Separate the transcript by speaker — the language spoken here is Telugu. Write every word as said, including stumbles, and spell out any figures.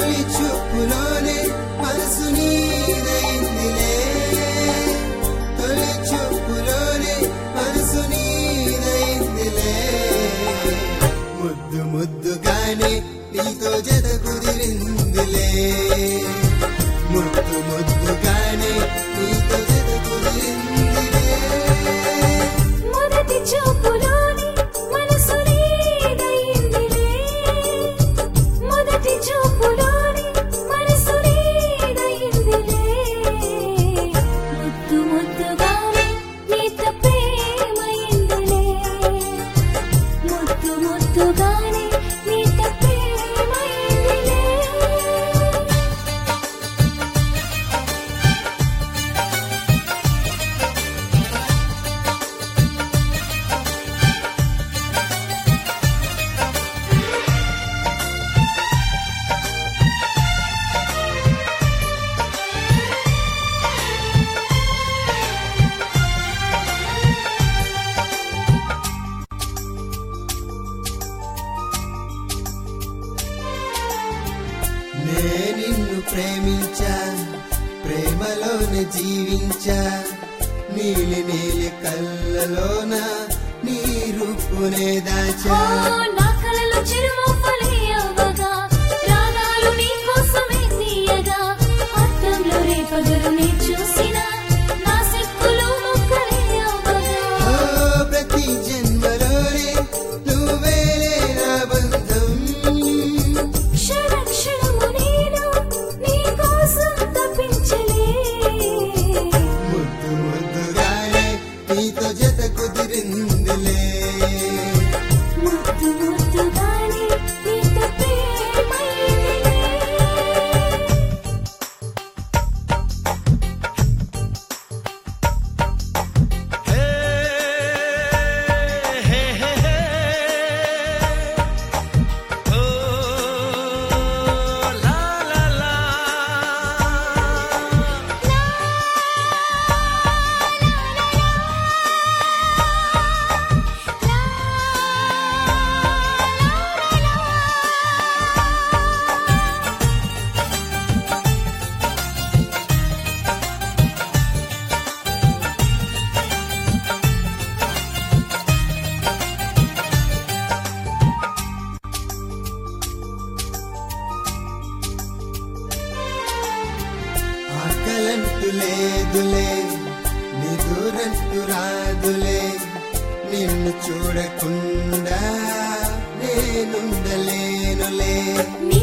Speaker 1: తొలి చూపులోనే మనసు నీదైందిలే, తొలి చూపులోనే మనసు నీదైందిలే. ముద్దు ముద్దుగానే నీతో జత కుదిరిందిలే, ముద్దు ముద్దుగానే నీతో జత కుదిరిందిలే.
Speaker 2: మొదటి చూపులోనే మనసు నీదైందిలే, మొదటి చూపులోనే మనసు నీదైందిలే. ముద్దు ముద్దుగానే నీతో ప్రేమైందిలే, ముద్దు ముద్దుగానే నీతో ప్రేమైందిలే.
Speaker 1: నే నిన్ను ప్రేమించా, ప్రేమలోనే జీవించా, నీలి నీలి కళ్ళలోన నీ రూపునే దాచా.
Speaker 2: ఓ నా కలలో చిరుమూపలే అవ్వగా, రాగాలు నీ కోసమే తీయగా, అద్దంలో రేపగలునే చూసినా నా సిక్కులు మొక్కలే అవ్వగా.
Speaker 1: ఓ ప్రతి జన్మలోనే నువ్వేలే నా బంధం,
Speaker 2: క్షణ క్షణము నేను నీ కోసం తప్పించలే.
Speaker 1: ముద్దు ముద్దుగానే నీతో జత కుదిరిందిలే,
Speaker 2: ముద్దు ముద్దుగానే నీతో ప్రేమైందిలే.
Speaker 1: ఆకలంటూ లేదులే, నిదురంటూ రాదులే, నిన్ను చూడకుండా నేనుండలేనులే.
Speaker 2: నీ